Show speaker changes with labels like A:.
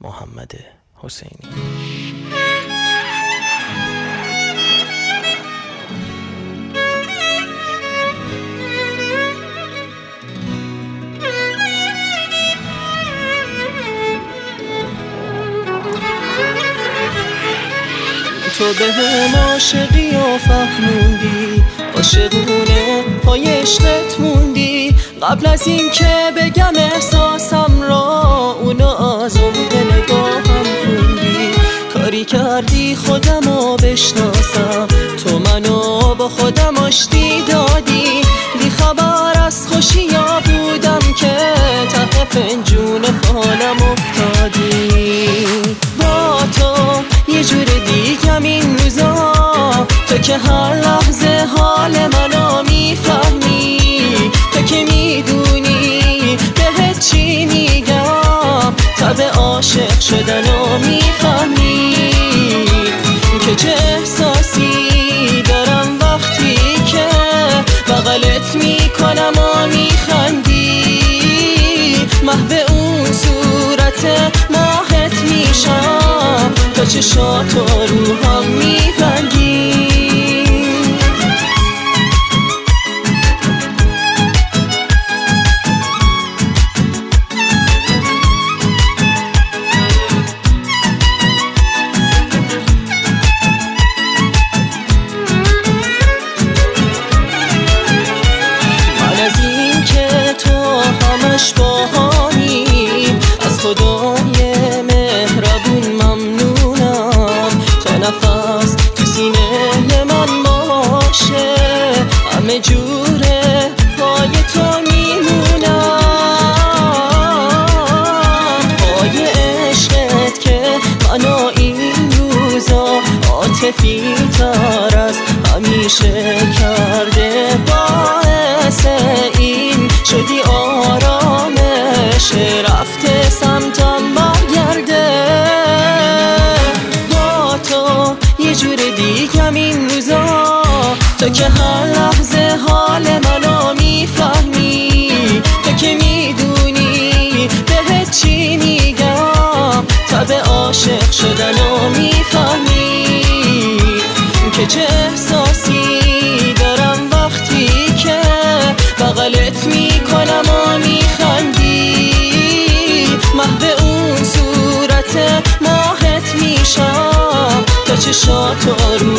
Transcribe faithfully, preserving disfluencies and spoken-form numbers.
A: محمد حسینی.
B: تو به هم عاشقی و فهموندی، عاشقونه پای عشقت موندی. قبل از این که بگم احساسم را، اونو از عمق نگاهم خوندی. کاری کردی خودمو بشناسم، تو منو با خودم آشتی دادی. بی خبر از خوشیا بودم که ته فنجون فالم افتادی. با تو یه جور دیگم این روزا، تو که هر لحظه حال منو میفهمی. تو که میدونی بهت چی میگم، تب عاشق شدنو میفهمی. که چه احساسی دارم وقتی که بغلت میکنم و میخندی. محو اون صورت ماهت میشم، تا چشات و روحم میبندی. من از این که تو همش باهانی، از خدای مهربون ممنونم. تا نفس تو سینه من باشه، همه جوره پای تو میمونم. پای عشقت که منو این روزا عاطفی تر از همیشه کرده. باعث این شدی آرامش رفته سمتم برگرده. با تو یه جور دیگم این روزا، تو که هر لحظه حال منو میفهمی. تو که میدونی بهت چی میگم، تب عاشق شدنو میفهمی. که چه احساسی دارم وقتی که بغلت میکنم و میخندی. محو اون صورت ماهت میشم، تا چشات رو